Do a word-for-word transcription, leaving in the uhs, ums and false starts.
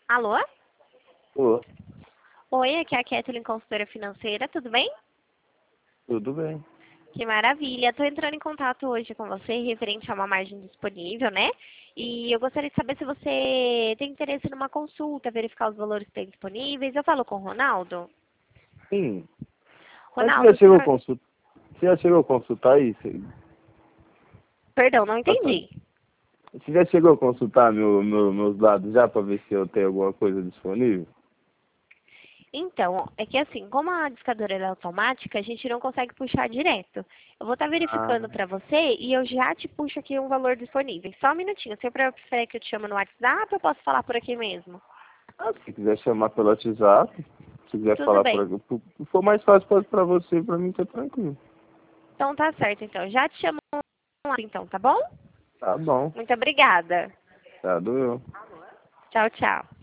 Alô? Pô, Oi, aqui é a Kathleen, consultora financeira, tudo bem? tudo bem. Que maravilha. Estou entrando em contato hoje com você referente a uma margem disponível, né? E eu gostaria de saber se você tem interesse numa consulta, verificar os valores que tem disponíveis. Eu falo com o Ronaldo. Sim. Mas você já Ronaldo, chegou a senhor... consultar? Você já chegou a consultar isso? Perdão, não Bastante. entendi. Você já chegou a consultar meu, meu- meus dados já para ver se eu tenho alguma coisa disponível? Então, ó, é que assim, como a discadora ela é automática, a gente não consegue puxar direto. Eu vou estar Ah, verificando para você e eu já te puxo aqui um valor disponível. Só um minutinho. Se eu preferir que eu te chamo no WhatsApp, eu posso falar por aqui mesmo. ah, se quiser chamar pelo WhatsApp, se quiser Tudo falar por bem. aqui, o que for mais fácil pode para você e para mim tá tranquilo. Então tá certo, então. Já te chamo lá, então, tá bom? Tá bom. Muito obrigada. Tá, doeu. Tchau, tchau.